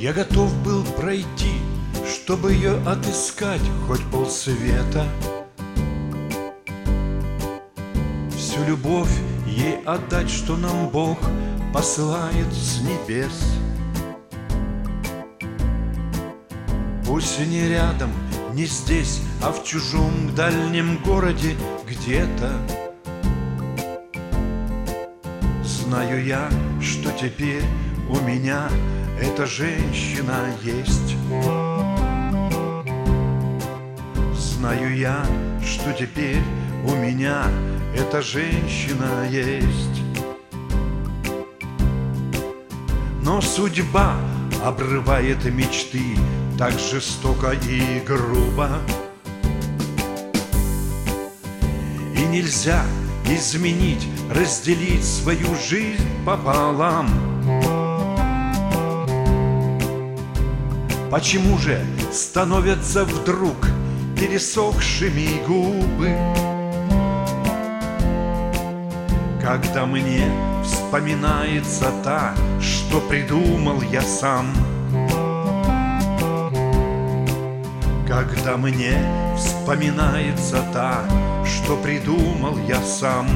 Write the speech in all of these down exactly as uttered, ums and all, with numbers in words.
Я готов был пройти, чтобы ее отыскать хоть полсвета. Всю любовь ей отдать, что нам Бог посылает с небес. Пусть не рядом, не здесь, а в чужом дальнем городе где-то. Знаю я, что теперь у меня эта женщина есть. Знаю я, что теперь у меня эта женщина есть. Но судьба обрывает мечты так жестоко и грубо, и нельзя изменить, разделить свою жизнь пополам. Почему же становятся вдруг пересохшими губы, когда мне вспоминается та, что придумал я сам? Когда мне вспоминается та, что придумал я сам.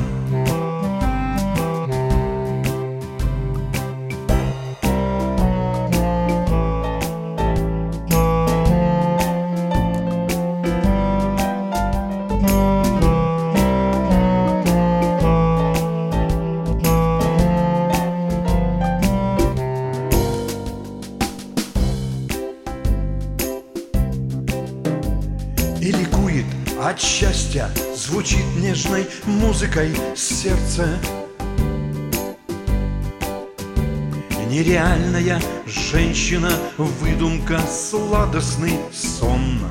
И ликует от счастья, звучит нежной музыкой сердце. Нереальная женщина, выдумка, сладостный сон.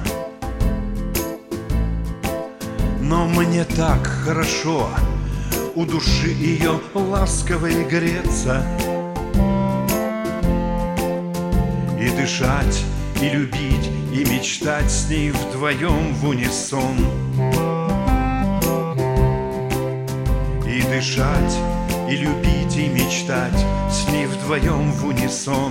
Но мне так хорошо у души ее ласковой греться, и дышать, и любить, и мечтать с ней вдвоем в унисон. И дышать, и любить, и мечтать с ней вдвоем в унисон.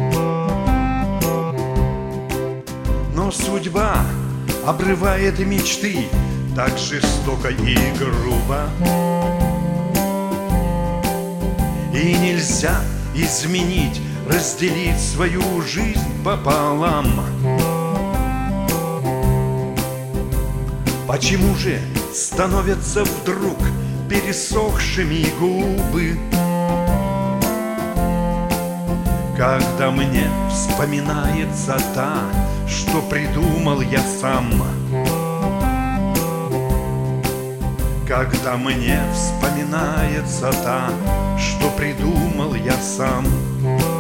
Но судьба обрывает мечты так жестоко и грубо, и нельзя изменить, разделить свою жизнь пополам. Почему же становятся вдруг пересохшими губы, когда мне вспоминается та, что придумал я сам? Когда мне вспоминается та, что придумал я сам.